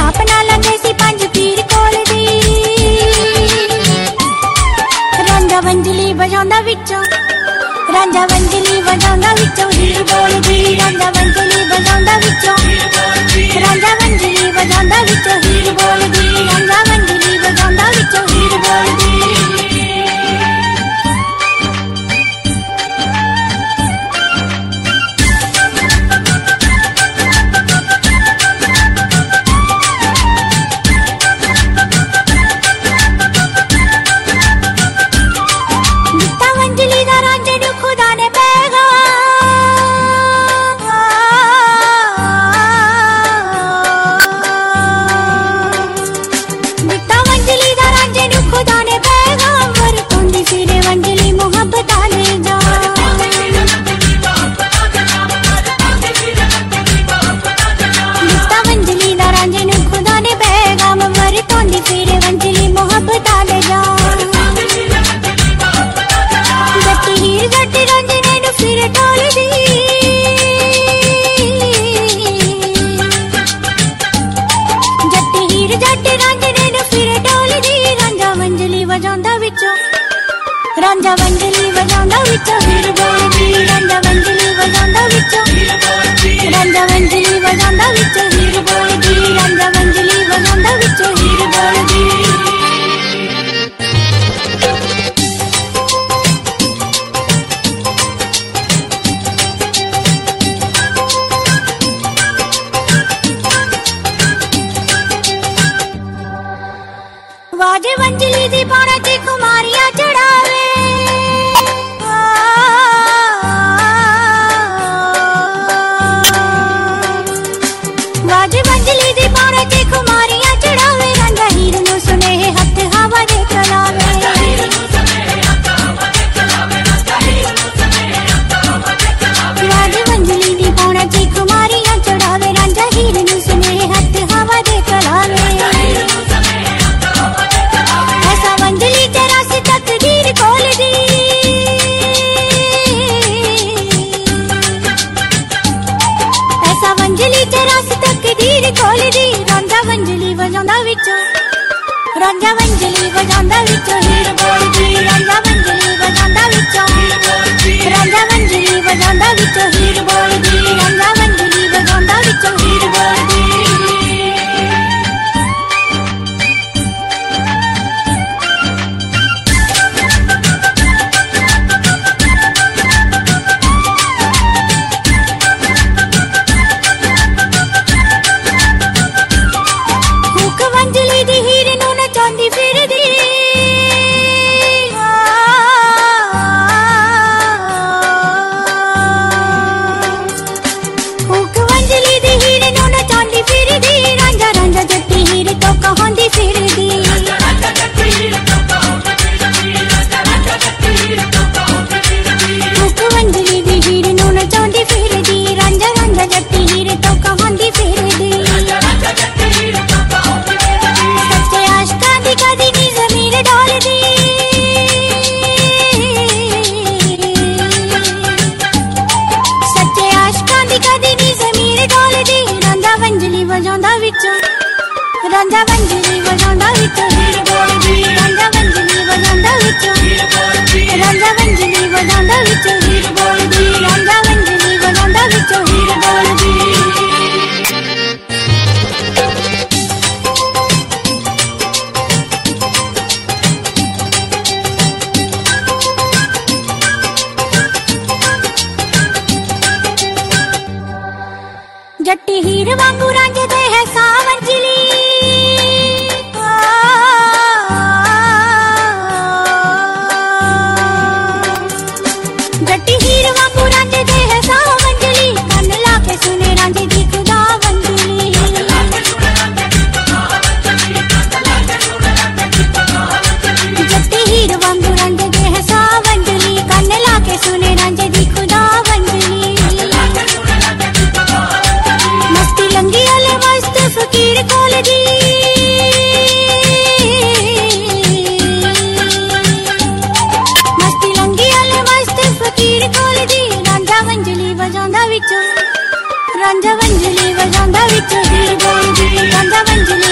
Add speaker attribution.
Speaker 1: अपना लगे सी पंज पीर कोल दी रांझा वंजली बजांदा विचों रांझा वंजली बजांदा विचों हीर बोलदी रांझा वंजली बजांदा विचों रांझा वंजली बजांदा विचों हीर बोलदी रांझा वंजली बजांदा विचों हीर बोलदी रांझा वंजली बजांदा विचों हीर बोलदी रांझा वंजली बजांदा विचों रांझा वंजली बजांदा विचों हीर बोलदी रांझा वंजली बजांदा विचों हीर बोलदी वाजे वंजली दी पाना च कुमारियां चढ़ावे वाजे वंजली दी पाना च कुमारियां चढ़ावे रांझा हीर नूं सुनेहे हथ हवा दे चलावे वाजे वंजली दी पाना च कुमारियां चढ़ावे रांझा हीर नूं सुनेहे हथ हवा दे चलावे ऐसा वंजली तेरा से तकदीर खोल दी ऐसा वंजली तेरा से तकदीर खोल दी रांझा वंजली बजांदा विचों रांझा वंजली बजांदा विचों हीर बोलदी रांझा वंजली बजांदा विचों रांझा वंजली बजांदा विचों हीर बोलदी रांझा वंजली बजांदा विचों हीर बोलदी रांझा वंजली बजांदा विचों हीर बोलदी रांझा वंजली बजांदा विचों रांझा वंजली बजांदा विचों हीर बोलदी रांझा वंजली बजांदा विचों हीर बोलदी जट्टी हीर वांगू रांझदे है सावंजली जट्टी हीर वांगू रांझदे है सावंजली मन लाके सुने रांझे दी खुदा वंजली जट्टी हीर वांगू रांझदे है सावंजली कन लाके सुने रांझे दी खुदा वंजली मस्ती लंगी वाले मस्त फकीर कोल दी मस्ती लंगी वाले मस्त फकीर कोल दी रांझा वंजली बजांदा विचों ਰਾਂਝਾ ਵੰਜਲੀ ਵਜਾਉਂਦਾ ਵਿੱਚੋਂ ਹੀਰ ਬੋਲਦੀ ਰਾਂਝਾ ਵੰਜਲੀ